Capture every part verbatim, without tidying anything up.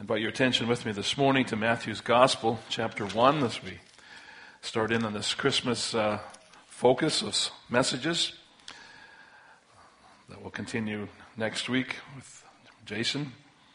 Invite your attention with me this morning to Matthew's Gospel, chapter one, as we start in on this Christmas uh, focus of messages that will continue next week with Jason.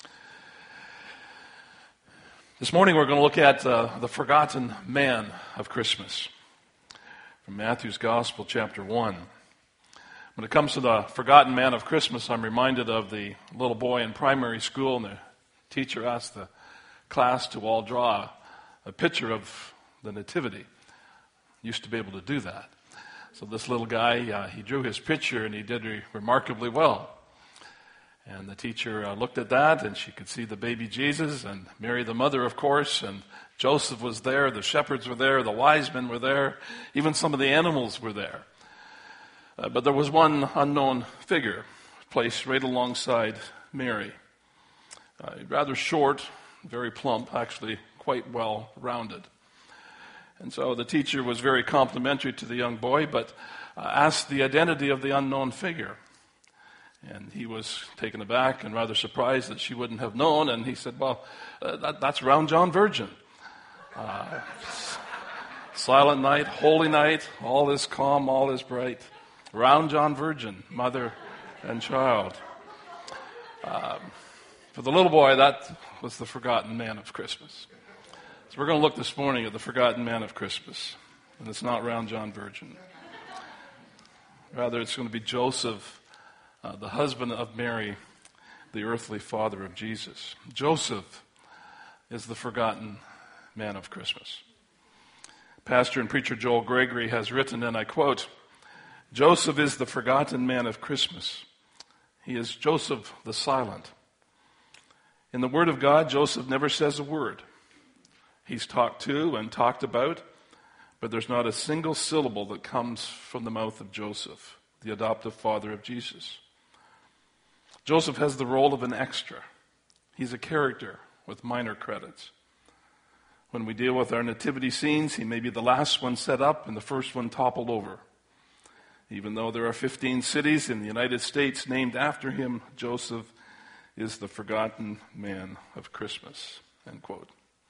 This morning we're going to look at uh, the forgotten man of Christmas from Matthew's Gospel, chapter one. When it comes to the forgotten man of Christmas, I'm reminded of the little boy in primary school, and the teacher asked the class to all draw a picture of the nativity. Used to be able to do that. So this little guy, uh, he drew his picture, and he did re- remarkably well. And the teacher uh, looked at that, and she could see the baby Jesus, and Mary the mother, of course, and Joseph was there, the shepherds were there, the wise men were there, even some of the animals were there. Uh, but there was one unknown figure placed right alongside Mary. Uh, rather short, very plump, actually quite well rounded. And so the teacher was very complimentary to the young boy, but uh, asked the identity of the unknown figure. And he was taken aback and rather surprised that she wouldn't have known. And he said, well, uh, that, that's Round John Virgin. Uh, silent night, holy night, all is calm, all is bright. Round John Virgin, mother and child. Um, For the little boy, that was the forgotten man of Christmas. So we're going to look this morning at the forgotten man of Christmas. And it's not Round John Virgin. Rather, it's going to be Joseph, uh, the husband of Mary, the earthly father of Jesus. Joseph is the forgotten man of Christmas. Pastor and preacher Joel Gregory has written, and I quote, "Joseph is the forgotten man of Christmas. He is Joseph the silent. In the Word of God, Joseph never says a word. He's talked to and talked about, but there's not a single syllable that comes from the mouth of Joseph, the adoptive father of Jesus. Joseph has the role of an extra. He's a character with minor credits. When we deal with our nativity scenes, he may be the last one set up and the first one toppled over. Even though there are fifteen cities in the United States named after him, Joseph is the forgotten man of Christmas," end quote.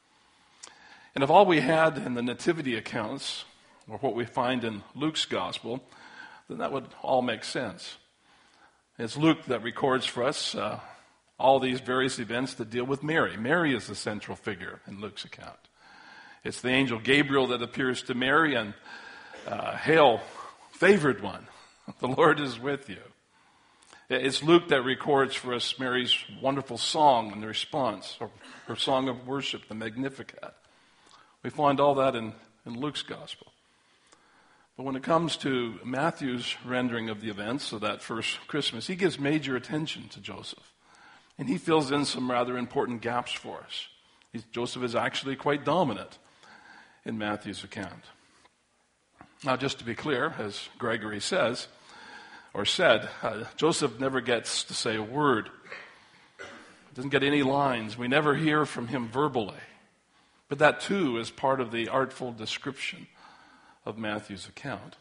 And if all we had in the nativity accounts were what we find in Luke's gospel, then that would all make sense. It's Luke that records for us uh, all these various events that deal with Mary. Mary is the central figure in Luke's account. It's the angel Gabriel that appears to Mary, and uh, hail, favored one, the Lord is with you. It's Luke that records for us Mary's wonderful song and the response, or her song of worship, the Magnificat. We find all that in, in Luke's gospel. But when it comes to Matthew's rendering of the events of that first Christmas, he gives major attention to Joseph. And he fills in some rather important gaps for us. He's, Joseph is actually quite dominant in Matthew's account. Now, just to be clear, as Gregory says, or said, uh, Joseph never gets to say a word. Doesn't get any lines. We never hear from him verbally. But that, too, is part of the artful description of Matthew's account.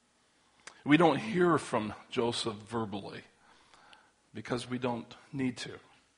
We don't hear from Joseph verbally because we don't need to.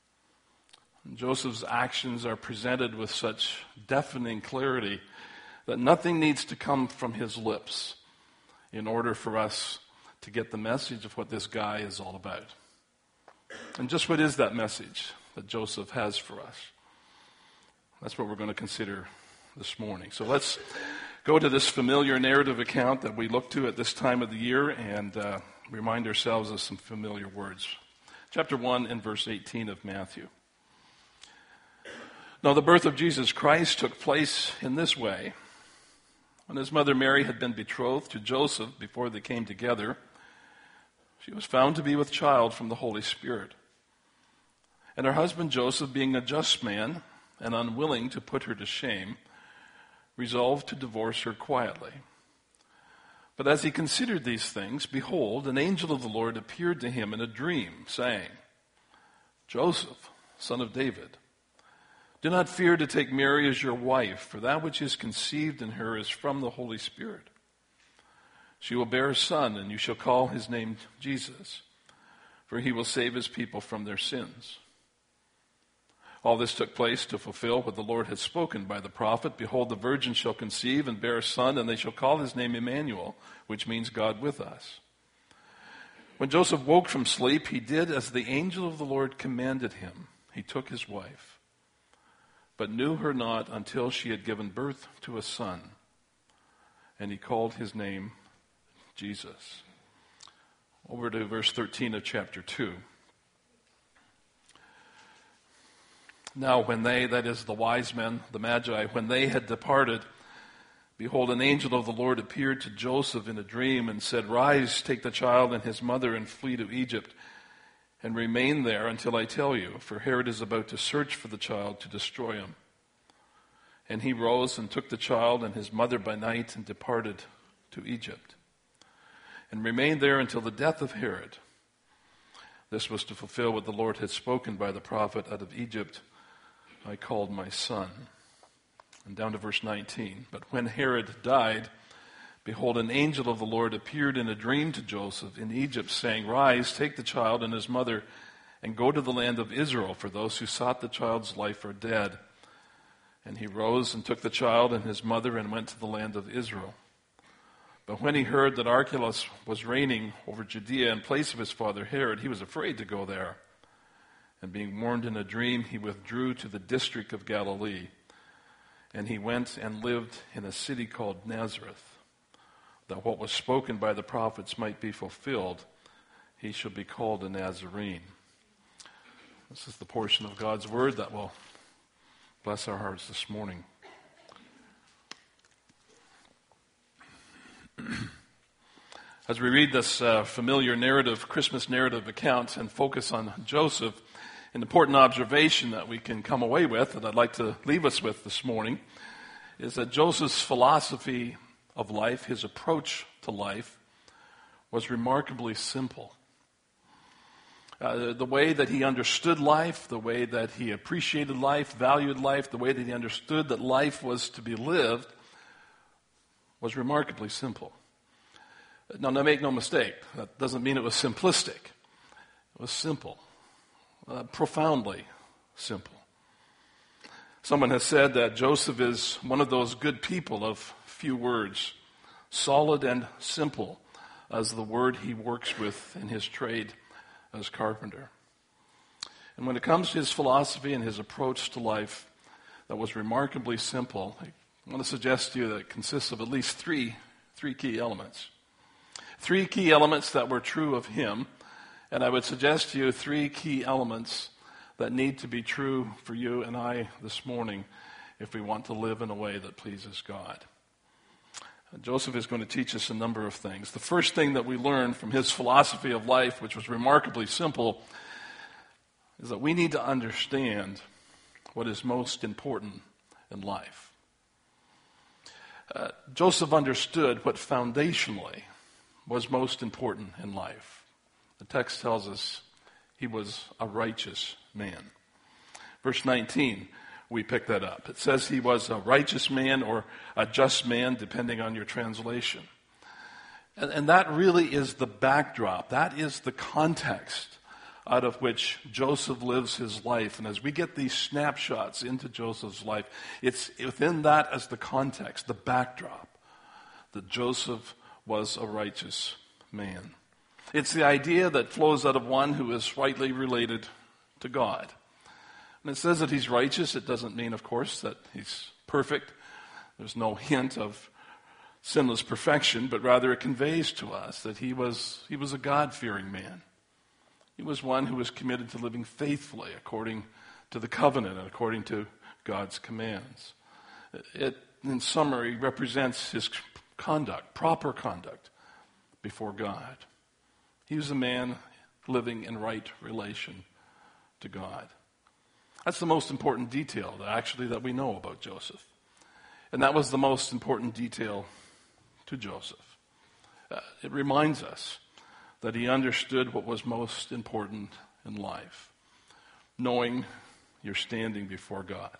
And Joseph's actions are presented with such deafening clarity that nothing needs to come from his lips in order for us to get the message of what this guy is all about. And just what is that message that Joseph has for us? That's what we're going to consider this morning. So let's go to this familiar narrative account that we look to at this time of the year and uh, remind ourselves of some familiar words. Chapter one and verse eighteen of Matthew. "Now the birth of Jesus Christ took place in this way. When his mother Mary had been betrothed to Joseph before they came together, she was found to be with child from the Holy Spirit. And her husband Joseph, being a just man and unwilling to put her to shame, resolved to divorce her quietly. But as he considered these things, behold, an angel of the Lord appeared to him in a dream, saying, 'Joseph, son of David, do not fear to take Mary as your wife, for that which is conceived in her is from the Holy Spirit. She will bear a son, and you shall call his name Jesus, for he will save his people from their sins.' All this took place to fulfill what the Lord had spoken by the prophet. Behold, the virgin shall conceive and bear a son, and they shall call his name Emmanuel, which means God with us. When Joseph woke from sleep, he did as the angel of the Lord commanded him. He took his wife, but knew her not until she had given birth to a son, and he called his name Jesus. Over to verse thirteen of chapter two. Now when they, that is the wise men, the Magi, when they had departed, behold, an angel of the Lord appeared to Joseph in a dream and said, Rise, take the child and his mother and flee to Egypt, and remain there until I tell you, for Herod is about to search for the child to destroy him. And he rose and took the child and his mother by night and departed to Egypt, and remained there until the death of Herod. This was to fulfill what the Lord had spoken by the prophet, Out of Egypt I called my son. And down to verse nineteen. But when Herod died, behold, an angel of the Lord appeared in a dream to Joseph in Egypt, saying, Rise, take the child and his mother, and go to the land of Israel, for those who sought the child's life are dead. And he rose and took the child and his mother and went to the land of Israel. But when he heard that Archelaus was reigning over Judea in place of his father Herod, he was afraid to go there. And being warned in a dream, he withdrew to the district of Galilee. And he went and lived in a city called Nazareth, that what was spoken by the prophets might be fulfilled. He shall be called a Nazarene. This is the portion of God's word that will bless our hearts this morning. As we read this uh, familiar narrative, Christmas narrative account, and focus on Joseph, an important observation that we can come away with, that I'd like to leave us with this morning, is that Joseph's philosophy of life, his approach to life, was remarkably simple. Uh, the way that he understood life, the way that he appreciated life, valued life, the way that he understood that life was to be lived, was remarkably simple. Now, now make no mistake, that doesn't mean it was simplistic. It was simple. Uh, profoundly simple. Someone has said that Joseph is one of those good people of few words, solid and simple as the word he works with in his trade as carpenter. And when it comes to his philosophy and his approach to life, that was remarkably simple. I want to suggest to you that it consists of at least three, three key elements. Three key elements that were true of him. And I would suggest to you three key elements that need to be true for you and I this morning if we want to live in a way that pleases God. Joseph is going to teach us a number of things. The first thing that we learn from his philosophy of life, which was remarkably simple, is that we need to understand what is most important in life. Uh, Joseph understood what foundationally was most important in life. The text tells us he was a righteous man. Verse nineteen, we pick that up. It says he was a righteous man or a just man, depending on your translation. And, and that really is the backdrop. That is the context out of which Joseph lives his life. And as we get these snapshots into Joseph's life, it's within that as the context, the backdrop, that Joseph was a righteous man. It's the idea that flows out of one who is rightly related to God. And it says that he's righteous. It doesn't mean, of course, that he's perfect. There's no hint of sinless perfection, but rather it conveys to us that he was, he was a God-fearing man. He was one who was committed to living faithfully according to the covenant and according to God's commands. It, in summary, represents his conduct, proper conduct before God. He was a man living in right relation to God. That's the most important detail, actually, that we know about Joseph. And that was the most important detail to Joseph. Uh, it reminds us that he understood what was most important in life, knowing you're standing before God.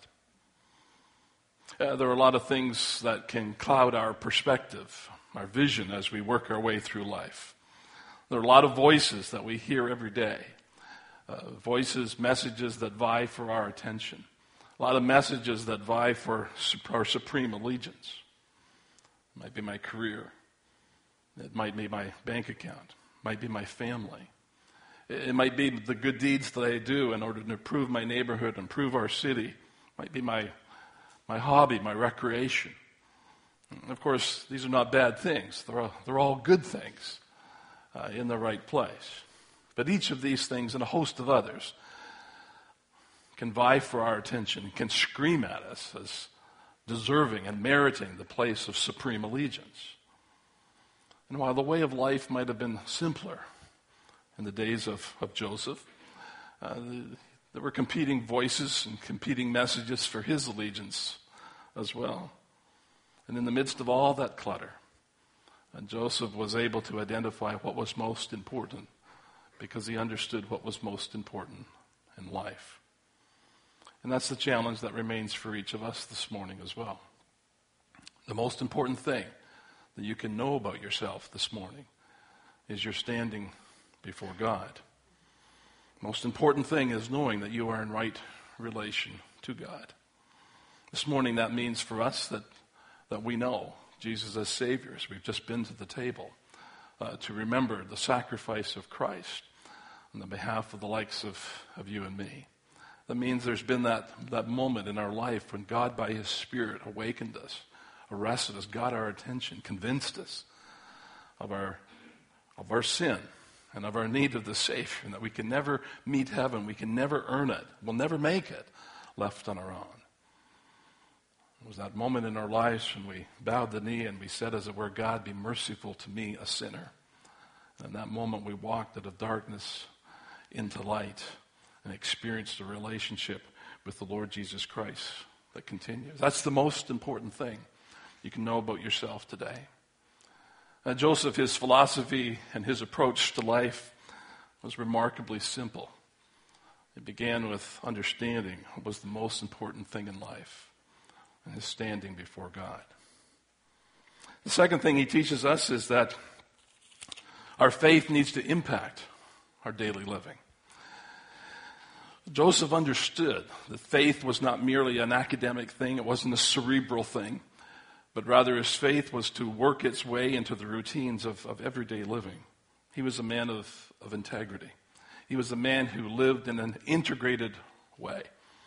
Uh, there are a lot of things that can cloud our perspective, our vision as we work our way through life. There are a lot of voices that we hear every day uh, voices, messages that vie for our attention. A lot of messages that vie for our supreme allegiance. It might be my career. It might be my bank account. It might be my family. It might be the good deeds that I do in order to improve my neighborhood, improve our city. It might be my, my hobby, my recreation. And of course, these are not bad things. They're all, they're all good things uh, in the right place. But each of these things and a host of others can vie for our attention, can scream at us as deserving and meriting the place of supreme allegiance. And while the way of life might have been simpler in the days of, of Joseph, uh, there were competing voices and competing messages for his allegiance as well. And in the midst of all that clutter, uh, Joseph was able to identify what was most important because he understood what was most important in life. And that's the challenge that remains for each of us this morning as well. The most important thing that you can know about yourself this morning is you're standing before God. Most important thing is knowing that you are in right relation to God. This morning that means for us that, that we know Jesus as Savior, as we've just been to the table, uh, to remember the sacrifice of Christ on the behalf of the likes of, of you and me. That means there's been that, that moment in our life when God by His Spirit awakened us, arrested us, got our attention, convinced us of our, of our sin and of our need of the Savior, and that we can never meet heaven, we can never earn it, we'll never make it left on our own. It was that moment in our lives when we bowed the knee and we said, as it were, God, be merciful to me, a sinner. And in that moment we walked out of darkness into light and experienced a relationship with the Lord Jesus Christ that continues. That's the most important thing you can know about yourself today. Uh, Joseph, his philosophy and his approach to life was remarkably simple. It began with understanding what was the most important thing in life, and his standing before God. The second thing he teaches us is that our faith needs to impact our daily living. Joseph understood that faith was not merely an academic thing, it wasn't a cerebral thing, but rather his faith was to work its way into the routines of, of everyday living. He was a man of, of integrity. He was a man who lived in an integrated way.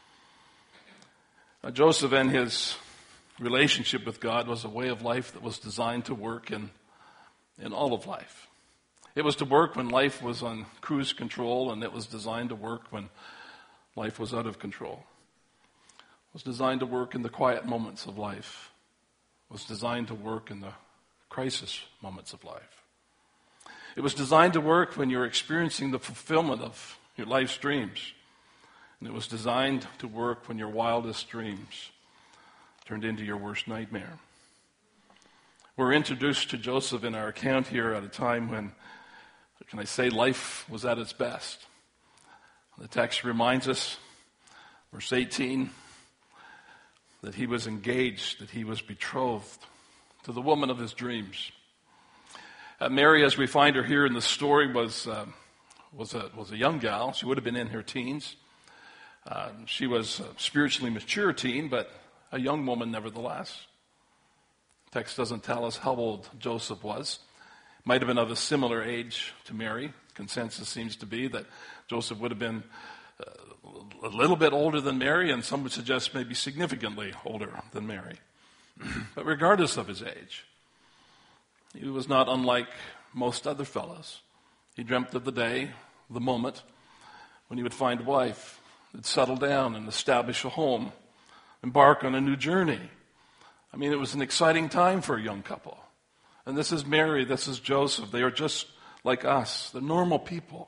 Now, Joseph and his relationship with God was a way of life that was designed to work in, in all of life. It was to work when life was on cruise control, and it was designed to work when life was out of control. It was designed to work in the quiet moments of life. It was designed to work in the crisis moments of life. It was designed to work when you're experiencing the fulfillment of your life's dreams. And it was designed to work when your wildest dreams turned into your worst nightmare. We're introduced to Joseph in our account here at a time when, can I say, life was at its best. The text reminds us, verse eighteen, that he was engaged, that he was betrothed to the woman of his dreams. Uh, Mary, as we find her here in the story, was uh, was a was a young gal. She would have been in her teens. Uh, she was a spiritually mature teen, but a young woman nevertheless. The text doesn't tell us how old Joseph was. Might have been of a similar age to Mary. Consensus seems to be that Joseph would have been uh, a little bit older than Mary, and some would suggest maybe significantly older than Mary. But regardless of his age, he was not unlike most other fellows. He dreamt of the day, the moment, when he would find a wife, would settle down and establish a home, embark on a new journey. I mean, it was an exciting time for a young couple. And this is Mary, this is Joseph. They are just like us. They're normal people.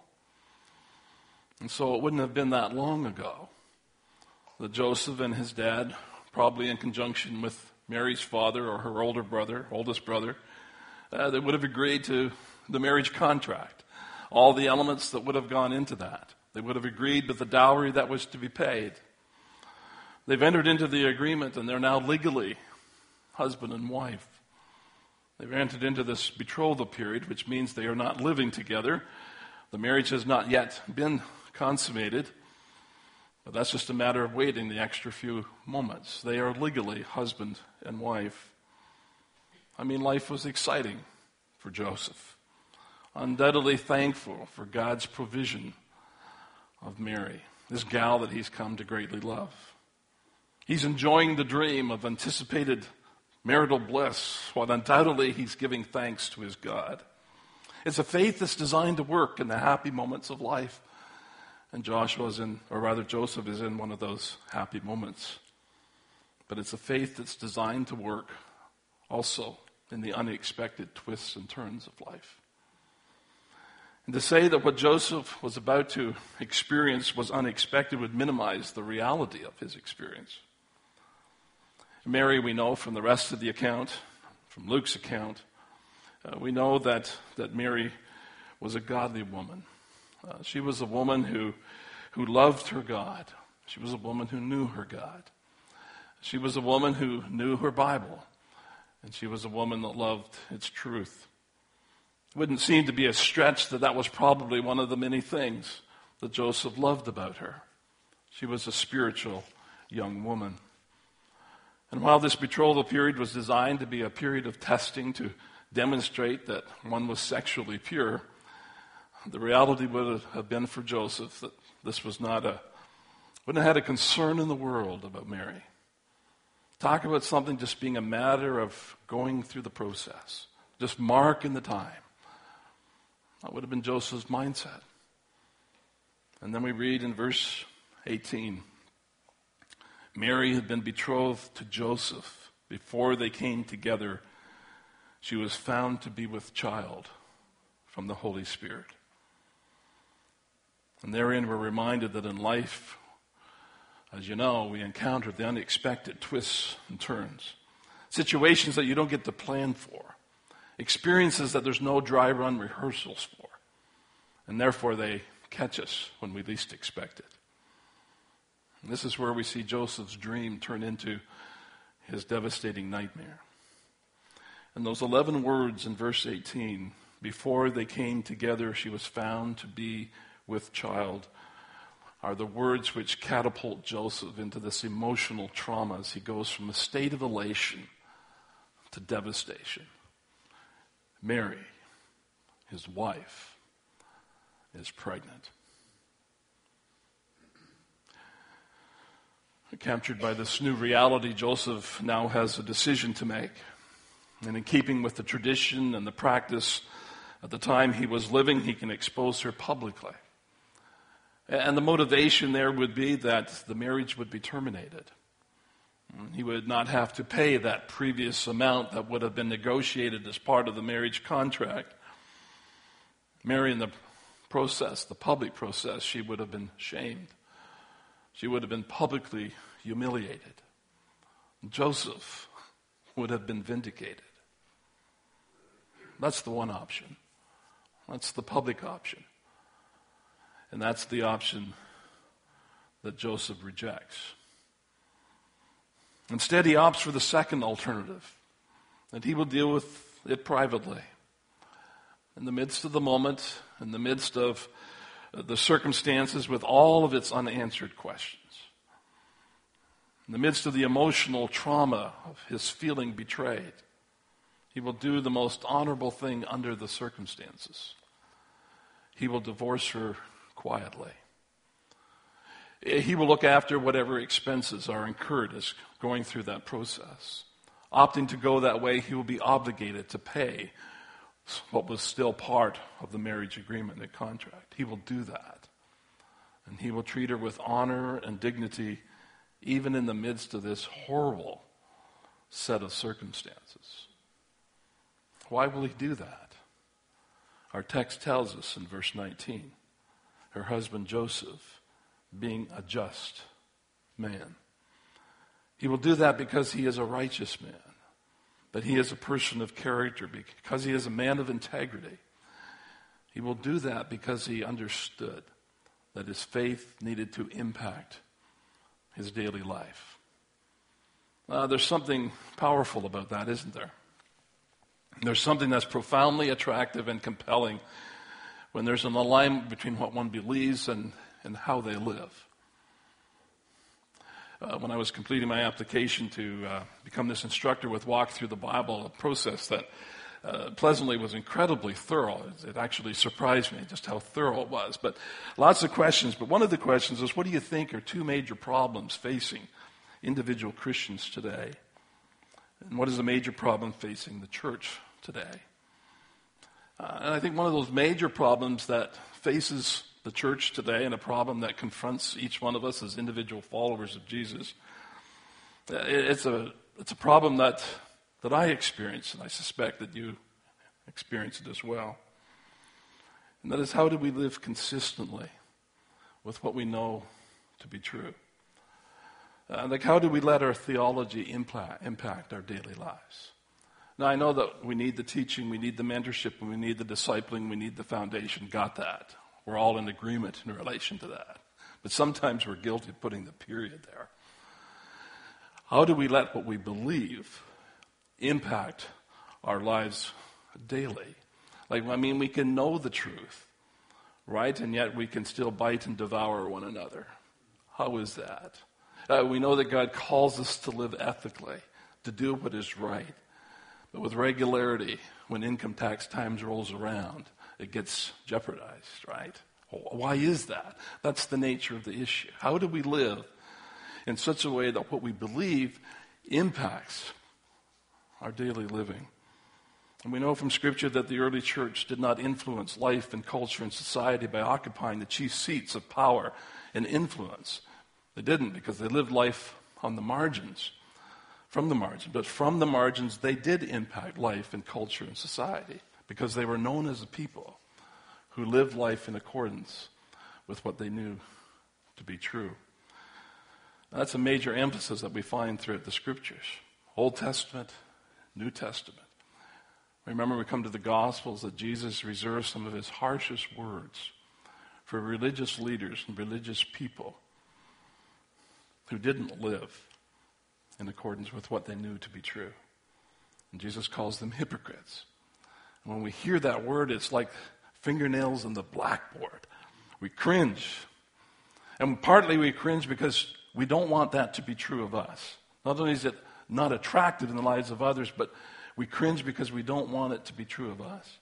And so it wouldn't have been that long ago that Joseph and his dad, probably in conjunction with Mary's father or her older brother, oldest brother, uh, they would have agreed to the marriage contract, all the elements that would have gone into that. They would have agreed with the dowry that was to be paid. They've entered into the agreement, and they're now legally husband and wife. They've entered into this betrothal period, which means they are not living together. The marriage has not yet been consummated, but that's just a matter of waiting the extra few moments. They are legally husband and wife. I mean, life was exciting for Joseph. Undoubtedly thankful for God's provision of Mary, this gal that he's come to greatly love. He's enjoying the dream of anticipated marital bliss, while undoubtedly he's giving thanks to his God. It's a faith that's designed to work in the happy moments of life. And Joshua's in, or rather Joseph is in one of those happy moments. But it's a faith that's designed to work also in the unexpected twists and turns of life. And to say that what Joseph was about to experience was unexpected would minimize the reality of his experience. Mary, we know from the rest of the account, from Luke's account, uh, we know that, that Mary was a godly woman. Uh, she was a woman who, who loved her God. She was a woman who knew her God. She was a woman who knew her Bible. And she was a woman that loved its truth. It wouldn't seem to be a stretch that that was probably one of the many things that Joseph loved about her. She was a spiritual young woman. And while this betrothal period was designed to be a period of testing to demonstrate that one was sexually pure, the reality would have been for Joseph that this was not a, wouldn't have had a concern in the world about Mary. Talk about something just being a matter of going through the process, just marking the time. That would have been Joseph's mindset. And then we read in verse eighteen, Mary had been betrothed to Joseph. Before they came together, she was found to be with child from the Holy Spirit. And therein we're reminded that in life, as you know, we encounter the unexpected twists and turns. Situations that you don't get to plan for. Experiences that there's no dry run rehearsals for. And therefore they catch us when we least expect it. And this is where we see Joseph's dream turn into his devastating nightmare. And those eleven words in verse eighteen, before they came together, she was found to be with child, are the words which catapult Joseph into this emotional trauma as he goes from a state of elation to devastation. Mary, his wife, is pregnant. Captured by this new reality, Joseph now has a decision to make. And in keeping with the tradition and the practice at the time he was living, he can expose her publicly. And the motivation there would be that the marriage would be terminated. He would not have to pay that previous amount that would have been negotiated as part of the marriage contract. Mary, in the process, the public process, she would have been shamed. She would have been publicly humiliated. Joseph would have been vindicated. That's the one option. That's the public option. And that's the option that Joseph rejects. Instead, he opts for the second alternative, that he will deal with it privately. In the midst of the moment, in the midst of the circumstances with all of its unanswered questions. In the midst of the emotional trauma of his feeling betrayed, he will do the most honorable thing under the circumstances. He will divorce her quietly. He will look after whatever expenses are incurred as going through that process. Opting to go that way, he will be obligated to pay what was still part of the marriage agreement and contract. He will do that. And he will treat her with honor and dignity even in the midst of this horrible set of circumstances. Why will he do that? Our text tells us in verse nineteen, her husband Joseph being a just man. He will do that because he is a righteous man, that he is a person of character, because he is a man of integrity. He will do that because he understood that his faith needed to impact his daily life. Uh, there's something powerful about that, isn't there? There's something that's profoundly attractive and compelling when there's an alignment between what one believes and, and how they live. Uh, when I was completing my application to uh, become this instructor with Walk Through the Bible, a process that uh, pleasantly was incredibly thorough. It actually surprised me just how thorough it was. But lots of questions. But one of the questions is, what do you think are two major problems facing individual Christians today? And what is a major problem facing the church today? Uh, and I think one of those major problems that faces the church today, and a problem that confronts each one of us as individual followers of Jesus, uh, it's a it's a problem that that I experience, and I suspect that you experience it as well. And that is, how do we live consistently with what we know to be true? Uh, like, how do we let our theology impact, impact our daily lives? Now, I know that we need the teaching, we need the mentorship, and we need the discipling, we need the foundation. Got that. We're all in agreement in relation to that. But sometimes we're guilty of putting the period there. How do we let what we believe impact our lives daily? Like, I mean, we can know the truth, right? And yet we can still bite and devour one another. How is that? Uh, we know that God calls us to live ethically, to do what is right. But with regularity, when income tax times rolls around, it gets jeopardized, right? Why is that? That's the nature of the issue. How do we live in such a way that what we believe impacts our daily living? And we know from Scripture that the early church did not influence life and culture and society by occupying the chief seats of power and influence. They didn't, because they lived life on the margins, from the margins. But from the margins, they did impact life and culture and society, because they were known as a people who lived life in accordance with what they knew to be true. That's a major emphasis that we find throughout the Scriptures. Old Testament, New Testament. Remember, we come to the Gospels that Jesus reserves some of his harshest words for religious leaders and religious people who didn't live in accordance with what they knew to be true. And Jesus calls them hypocrites. And when we hear that word, it's like fingernails on the blackboard. We cringe. And partly we cringe because we don't want that to be true of us. Not only is it not attractive in the lives of others, but we cringe because we don't want it to be true of us.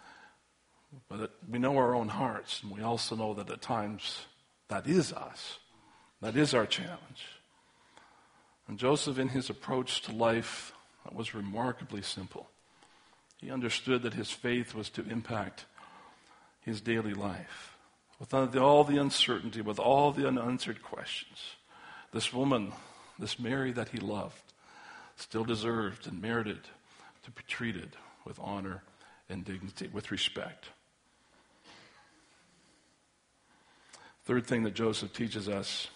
But it, we know our own hearts, and we also know that at times that is us. That is our challenge. And Joseph, in his approach to life, was remarkably simple. He understood that his faith was to impact his daily life. With all the uncertainty, with all the unanswered questions, this woman, this Mary that he loved, still deserved and merited to be treated with honor and dignity, with respect. Third thing that Joseph teaches us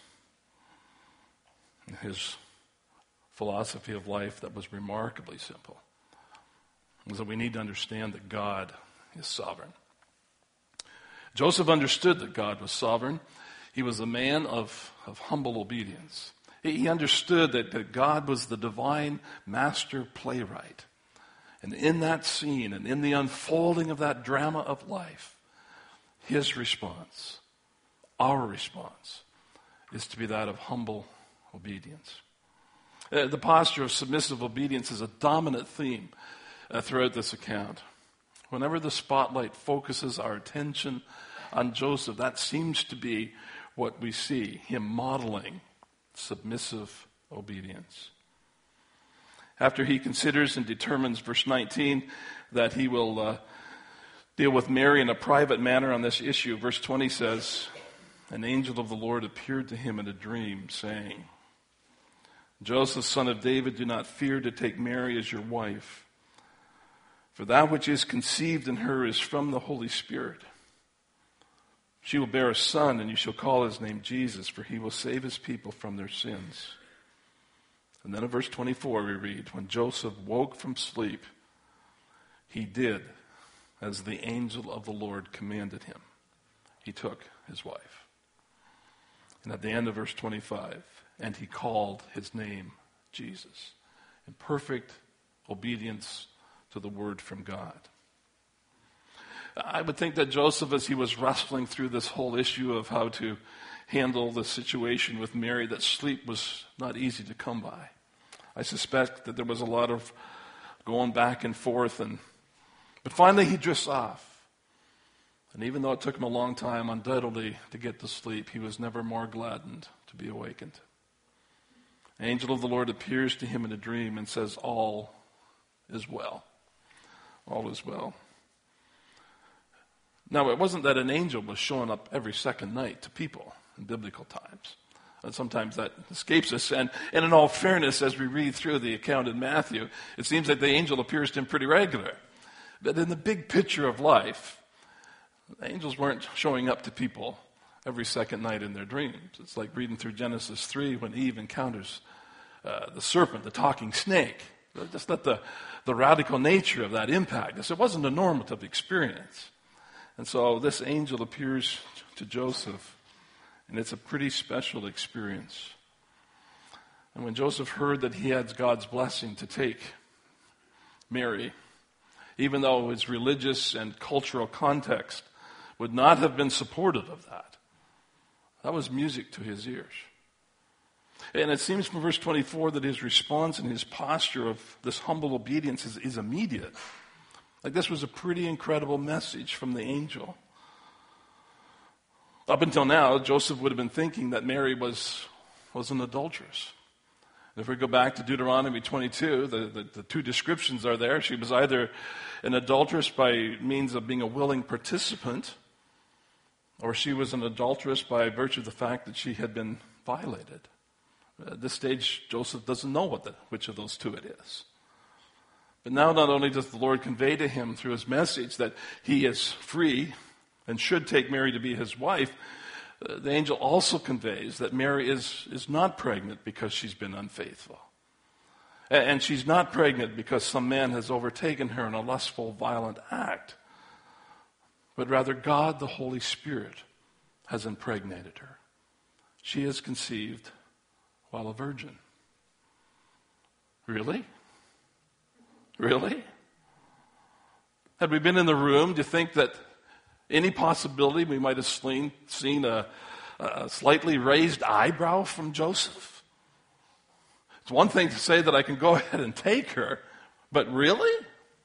in his philosophy of life that was remarkably simple is that we need to understand that God is sovereign. Joseph understood that God was sovereign. He was a man of, of humble obedience. He understood that, that God was the divine master playwright. And in that scene and in the unfolding of that drama of life, his response, our response, is to be that of humble obedience. Uh, the posture of submissive obedience is a dominant theme uh, throughout this account. Whenever the spotlight focuses our attention on Joseph, that seems to be what we see, him modeling submissive obedience. After he considers and determines, verse nineteen, that he will uh, deal with Mary in a private manner on this issue, verse twenty says, an angel of the Lord appeared to him in a dream, saying, Joseph, son of David, do not fear to take Mary as your wife, for that which is conceived in her is from the Holy Spirit. She will bear a son, and you shall call his name Jesus, for he will save his people from their sins. And then in verse twenty-four we read, when Joseph woke from sleep, he did as the angel of the Lord commanded him. He took his wife. And at the end of verse twenty-five, and he called his name Jesus, in perfect obedience to the word from God. I would think that Joseph, as he was wrestling through this whole issue of how to handle the situation with Mary, that sleep was not easy to come by. I suspect that there was a lot of going back and forth, and but finally he drifts off. And even though it took him a long time, undoubtedly, to get to sleep, he was never more gladdened to be awakened. An angel of the Lord appears to him in a dream and says, all is well. All is well. Now, it wasn't that an angel was showing up every second night to people in biblical times. And sometimes that escapes us. And, and in all fairness, as we read through the account in Matthew, it seems like the angel appears to him pretty regular. But in the big picture of life, the angels weren't showing up to people every second night in their dreams. It's like reading through Genesis three when Eve encounters uh, the serpent, the talking snake. Just let the, the radical nature of that impact us. It wasn't a normative experience. And so this angel appears to Joseph, and it's a pretty special experience. And when Joseph heard that he had God's blessing to take Mary, even though his religious and cultural context would not have been supportive of that, that was music to his ears. And it seems from verse twenty-four that his response and his posture of this humble obedience is, is immediate. Like this was a pretty incredible message from the angel. Up until now, Joseph would have been thinking that Mary was, was an adulteress. And if we go back to Deuteronomy twenty-two, the, the, the two descriptions are there. She was either an adulteress by means of being a willing participant, or she was an adulteress by virtue of the fact that she had been violated. At this stage, Joseph doesn't know what the, which of those two it is. But now not only does the Lord convey to him through his message that he is free and should take Mary to be his wife, uh, the angel also conveys that Mary is, is not pregnant because she's been unfaithful. And, and she's not pregnant because some man has overtaken her in a lustful, violent act. But rather God, the Holy Spirit, has impregnated her. She is conceived while a virgin. Really? Really? Had we been in the room, do you think that any possibility we might have seen, seen a, a slightly raised eyebrow from Joseph? It's one thing to say that I can go ahead and take her, but really?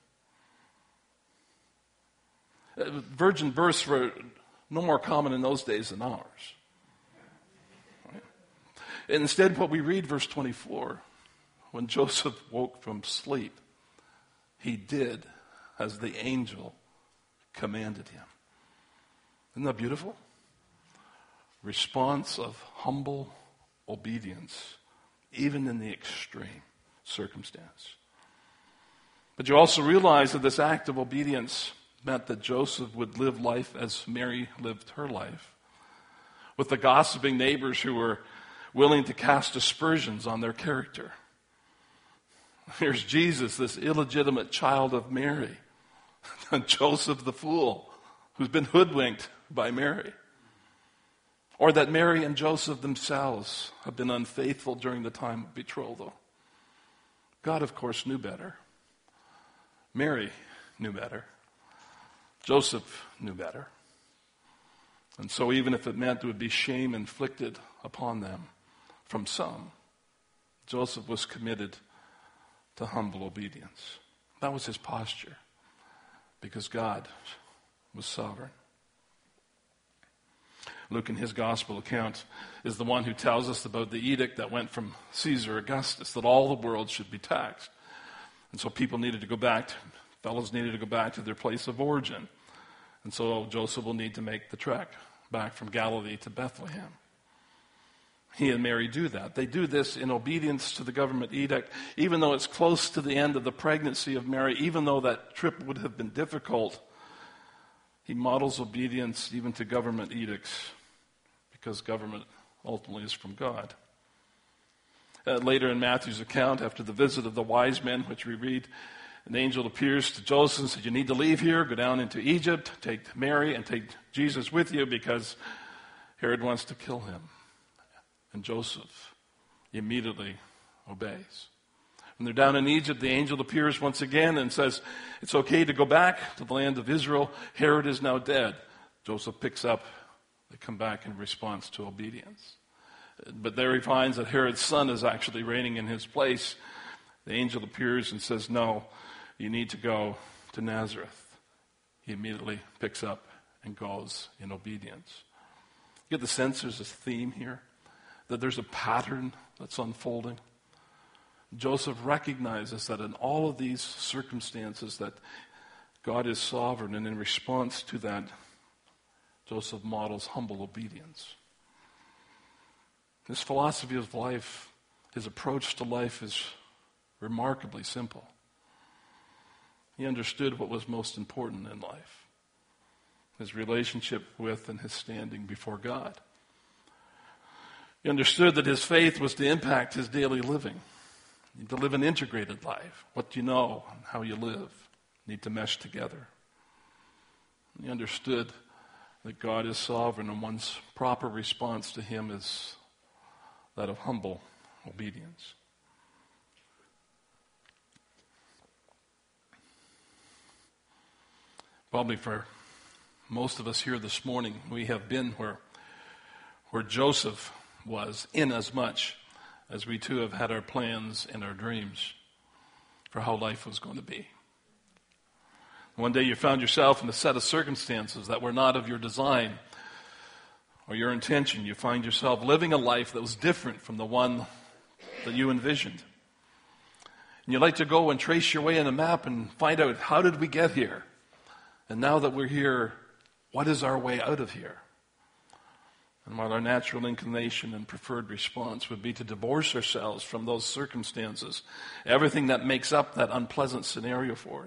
Virgin births were no more common in those days than ours. Right? Instead, what we read, verse twenty-four, when Joseph woke from sleep, he did as the angel commanded him. Isn't that beautiful? Response of humble obedience, even in the extreme circumstance. But you also realize that this act of obedience meant that Joseph would live life as Mary lived her life, with the gossiping neighbors who were willing to cast aspersions on their character. Here's Jesus, this illegitimate child of Mary, and Joseph the fool, who's been hoodwinked by Mary. Or that Mary and Joseph themselves have been unfaithful during the time of betrothal. God, of course, knew better. Mary knew better. Joseph knew better. And so even if it meant there would be shame inflicted upon them from some, Joseph was committed to humble obedience. That was his posture, because God was sovereign. Luke, in his gospel account, is the one who tells us about the edict that went from Caesar Augustus, that all the world should be taxed. And so people needed to go back, to, fellows needed to go back to their place of origin. And so Joseph will need to make the trek back from Galilee to Bethlehem. He and Mary do that. They do this in obedience to the government edict, even though it's close to the end of the pregnancy of Mary, even though that trip would have been difficult. He models obedience even to government edicts, because government ultimately is from God. Uh, later in Matthew's account, after the visit of the wise men, which we read, an angel appears to Joseph and says, you need to leave here, go down into Egypt, take Mary and take Jesus with you, because Herod wants to kill him. And Joseph immediately obeys. When they're down in Egypt, the angel appears once again and says, it's okay to go back to the land of Israel. Herod is now dead. Joseph picks up. They come back in response to obedience. But there he finds that Herod's son is actually reigning in his place. The angel appears and says, no, you need to go to Nazareth. He immediately picks up and goes in obedience. You get the sense there's a theme here, that there's a pattern that's unfolding. Joseph recognizes that in all of these circumstances that God is sovereign, and in response to that, Joseph models humble obedience. His philosophy of life, his approach to life is remarkably simple. He understood what was most important in life, his relationship with and his standing before God. He understood that his faith was to impact his daily living. You need to live an integrated life. What you know and how you live need to mesh together. He understood that God is sovereign, and one's proper response to him is that of humble obedience. Probably for most of us here this morning, we have been where, where Joseph was, in as much as we too have had our plans and our dreams for how life was going to be. One day you found yourself in a set of circumstances that were not of your design or your intention. You find yourself living a life that was different from the one that you envisioned. And you'd like to go and trace your way in a map and find out, how did we get here? And now that we're here, what is our way out of here? And while our natural inclination and preferred response would be to divorce ourselves from those circumstances, everything that makes up that unpleasant scenario for us,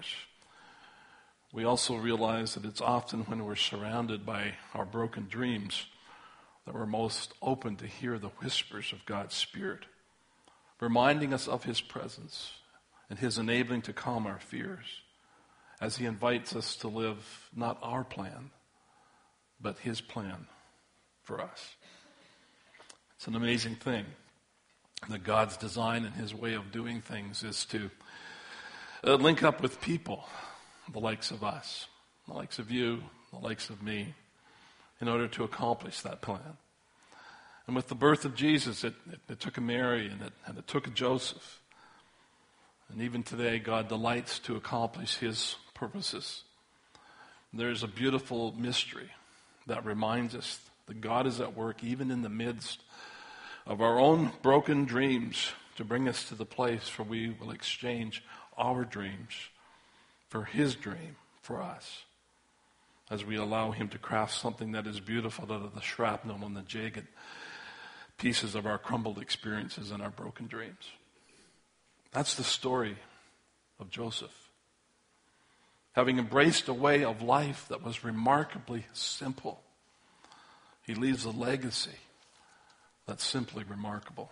we also realize that it's often when we're surrounded by our broken dreams that we're most open to hear the whispers of God's Spirit, reminding us of His presence and His enabling to calm our fears as He invites us to live not our plan, but His plan for us. It's an amazing thing that God's design and His way of doing things is to uh, link up with people, the likes of us, the likes of you, the likes of me, in order to accomplish that plan. And with the birth of Jesus, it, it, it took a Mary and it, and it took a Joseph. And even today, God delights to accomplish His purposes. There's a beautiful mystery that reminds us that God is at work even in the midst of our own broken dreams to bring us to the place where we will exchange our dreams for His dream for us, as we allow Him to craft something that is beautiful out of the shrapnel and the jagged pieces of our crumbled experiences and our broken dreams. That's the story of Joseph. Having embraced a way of life that was remarkably simple, he leaves a legacy that's simply remarkable.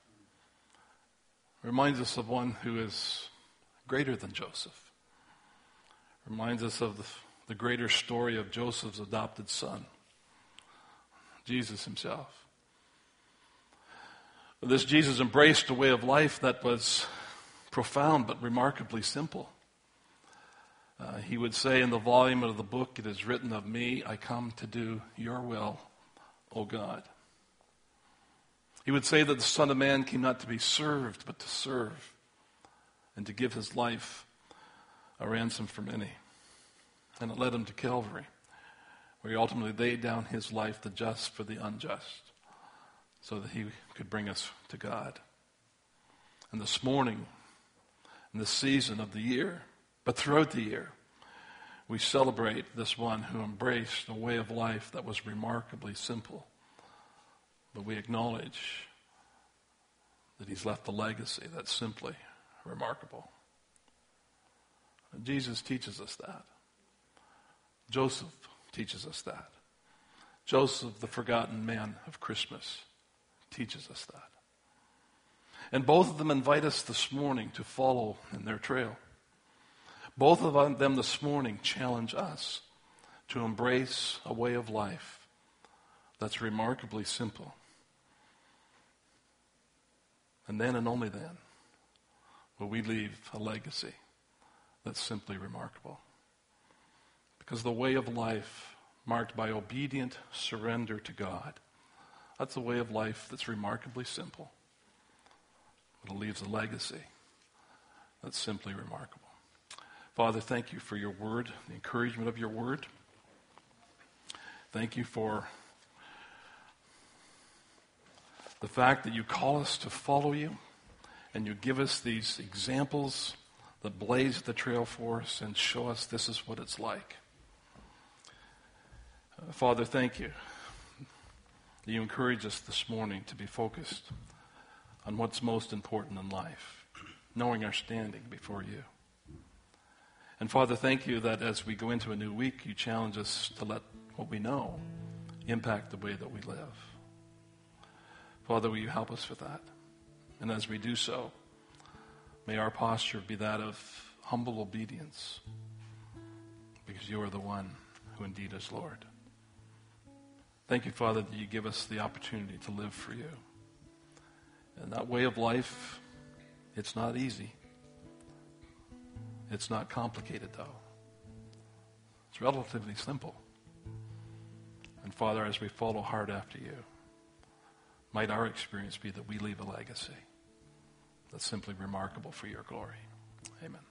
Reminds us of one who is greater than Joseph. Reminds us of the, the greater story of Joseph's adopted son, Jesus Himself. This Jesus embraced a way of life that was profound but remarkably simple. Uh, he would say in the volume of the book, "It is written of me, I come to do your will, O God." He would say that the Son of Man came not to be served, but to serve, and to give His life a ransom for many. And it led Him to Calvary, where He ultimately laid down His life, the just for the unjust, so that He could bring us to God. And this morning, in this season of the year, but throughout the year, we celebrate this one who embraced a way of life that was remarkably simple. But we acknowledge that He's left a legacy that's simply remarkable. And Jesus teaches us that. Joseph teaches us that. Joseph, the forgotten man of Christmas, teaches us that. And both of them invite us this morning to follow in their trail. Both of them this morning challenge us to embrace a way of life that's remarkably simple. And then and only then will we leave a legacy that's simply remarkable. Because the way of life marked by obedient surrender to God, that's a way of life that's remarkably simple. But it leaves a legacy that's simply remarkable. Father, thank you for your word, the encouragement of your word. Thank you for the fact that you call us to follow you, and you give us these examples that blaze the trail for us and show us this is what it's like. Uh, Father, thank you that you encourage us this morning to be focused on what's most important in life, knowing our standing before you. And Father, thank you that as we go into a new week, you challenge us to let what we know impact the way that we live. Father, will you help us with that? And as we do so, may our posture be that of humble obedience, because you are the one who indeed is Lord. Thank you, Father, that you give us the opportunity to live for you. And that way of life, it's not easy. It's not complicated, though. It's relatively simple. And Father, as we follow hard after you, might our experience be that we leave a legacy that's simply remarkable for your glory. Amen.